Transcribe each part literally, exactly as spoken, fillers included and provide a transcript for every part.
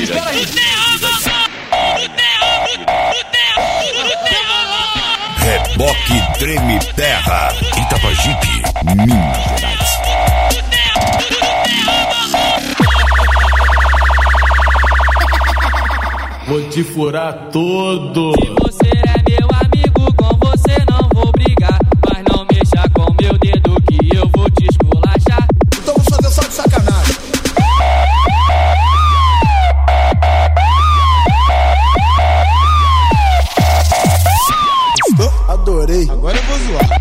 mundo, espera aí. Reboque Treme Terra, Itapajipe, Minas Gerais. Vou te furar todo. Se você é meu amigo, com você não vou brigar. Mas não mexa com meu dedo que eu vou te esculachar. Então vamos fazer só de sacanagem. Adorei. Agora eu vou zoar.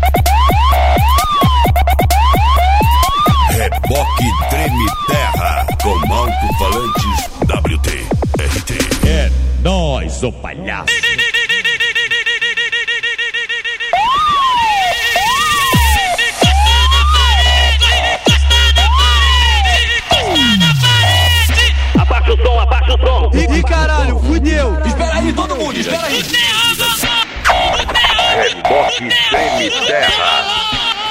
Reboque Treme Terra, com alto-falantes W T R T. É nóis, ô palhaço. Abaixa o som, abaixa o som. Ih, caralho, fudeu. Espera aí, todo mundo, espera aí. Reboque Treme Terra.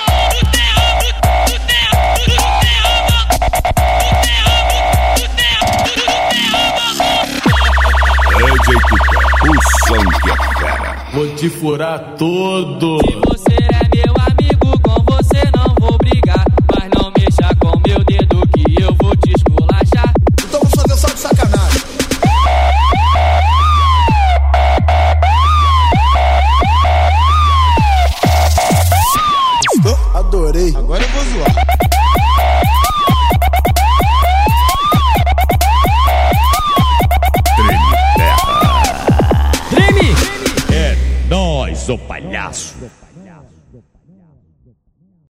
O som que é fera. Vou te furar todo. Se você é meu amigo, com você não vou brigar. Mas não mexa com meu dedo que eu vou te esculachar. Então vamos fazer só de sacanagem. Adorei. Agora eu vou zoar. Treme Terra. Treme! É nóis, ô palhaço.